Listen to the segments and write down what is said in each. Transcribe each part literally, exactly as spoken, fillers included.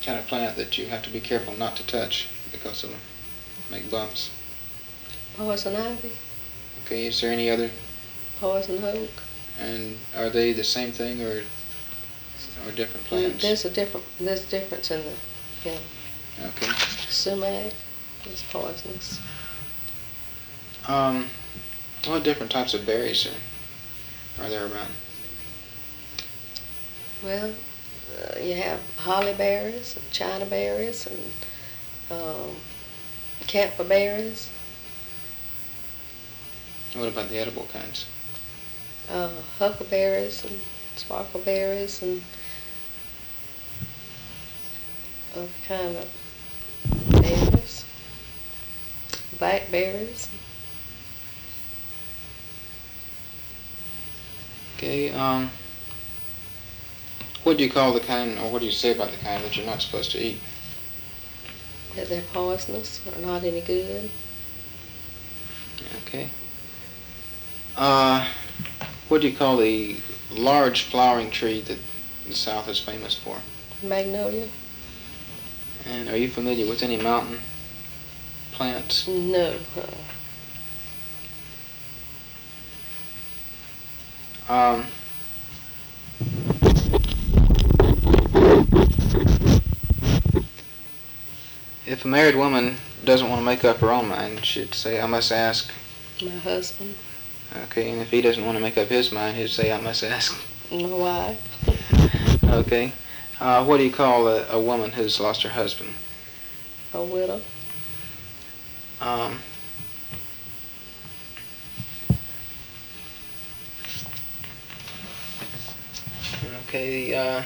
kind of plant that you have to be careful not to touch because it'll make bumps? Poison ivy. Okay, is there any other? Poison oak. And are they the same thing or or different plants? There's a different. There's a difference in the. Yeah. Okay. Sumac is poisonous. Um, what different types of berries are are there around? Well, uh, you have holly berries and china berries and um, camphor berries. What about the edible kinds? Uh, huckleberries and sparkleberries and other kind of berries, blackberries. Okay. Um, what do you call the kind, or what do you say about the kind that you're not supposed to eat? That they're poisonous or not any good. Okay. Uh, what do you call the large flowering tree that the South is famous for? Magnolia? And are you familiar with any mountain plants? No. Uh, Um, if a married woman doesn't want to make up her own mind, she'd say, I must ask. my husband. Okay, and if he doesn't want to make up his mind, he'd say, I must ask. My wife. Okay. Uh, what do you call a, a woman who's lost her husband? A widow. Um, okay. Uh,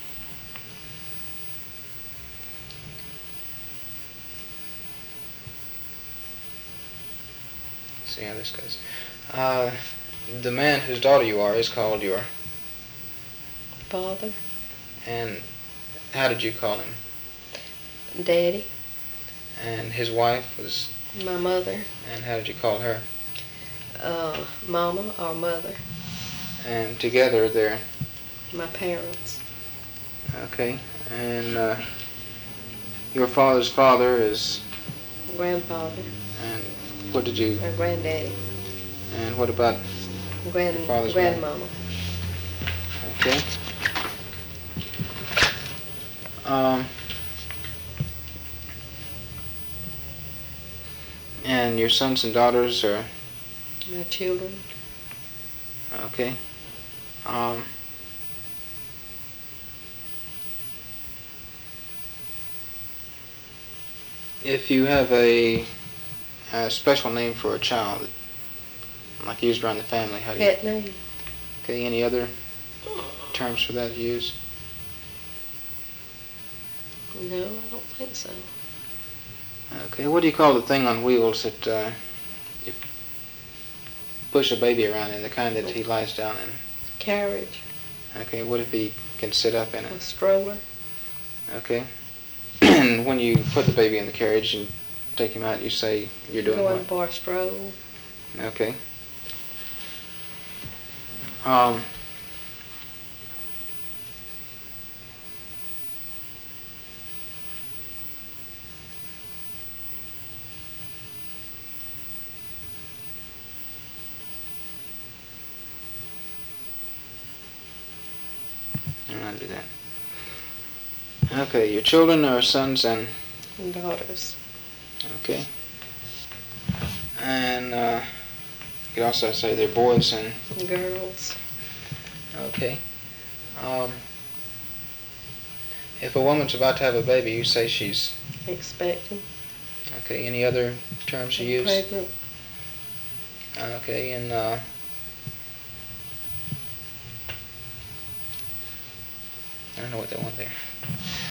see how this goes. Uh, the man whose daughter you are is called your. Father. And how did you call him? Daddy. And his wife was. My mother. And how did you call her? Uh, mama or mother. And together they're. My parents. Okay. And uh, your father's father is. Grandfather. And what did you? Or granddaddy. And what about? Grand Father's grandmama. Okay. Um. And your sons and daughters are. My children. Okay. Um. If you have a, a special name for a child, like used around the family, how do you? Pet name. Okay. Any other terms for that to use? No, I don't think so. Okay. What do you call the thing on wheels that uh, you push a baby around in, the kind that he lies down in? Carriage. Okay. What if he can sit up in A it? stroller. Okay. And when you put the baby in the carriage and take him out, you say you're doing Going what? for a stroll. Okay. Um. I'll do that. Okay, your children are sons and. And daughters. Okay. And uh, you could also say they're boys and. And girls. Okay. Um, if a woman's about to have a baby, you say she's. Expecting. Okay. Any other terms you use? Pregnant. Okay, and. Uh, I don't know what they want there.